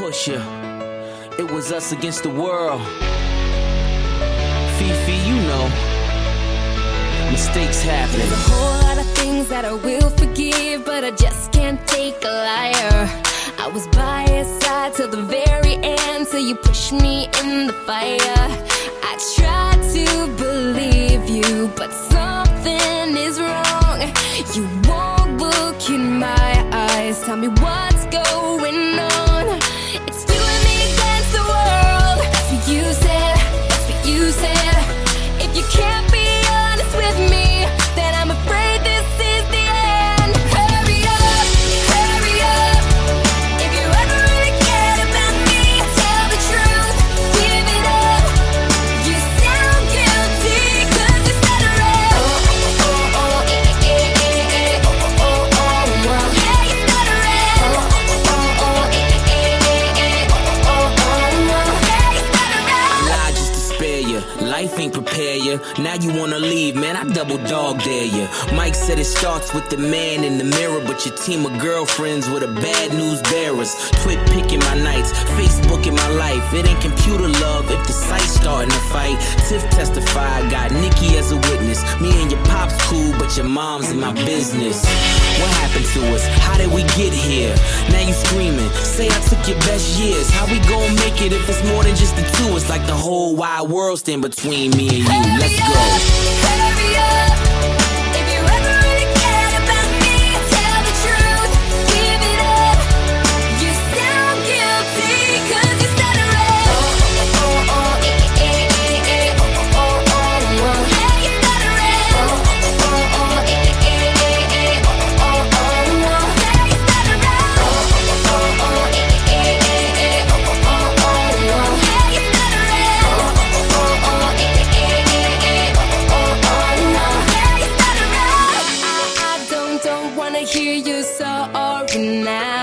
Pusha. It was us against the world. Fifi, you know, mistakes happen. There's a whole lot of things that I will forgive, but I just can't take a liar. I was by his side till the very end, till you pushed me in the fire. I tried to believe you, but something is wrong. You won't look in my eyes, tell me what's going on. It's you and me against the world. That's what you said, that's what you said. If you can't be honest with me, then I'm afraid this is the end. Hurry up, hurry up. If you ever really cared about me, tell the truth, give it up. You sound guilty, cause you stutter it. Yeah, you stutter it. Yeah, you stutter it. Lie just to spare you. Life ain't prepare you. Now you wanna leave, man, I double dog dare you. Mike said it starts with the man in the mirror, but your team of girlfriends were the bad news bearers. Twit picking my nights, Facebook in my life. It ain't computer love if the site's starting to fight. Tiff testified, got Nikki as a witness. Me and your pop's cool, but your mom's in my business. What happened to us? How did we get here? Now you screaming, say I took your best years. How we gon' make it if it's more than just the two? It's like the whole wide world stand between me and you. Let's go. Hurry up. If you ever really cared about me, tell the truth, give it up. You sound guilty, cause you stutter it. Yeah, you stutter it. I don't wanna hear you sorry now.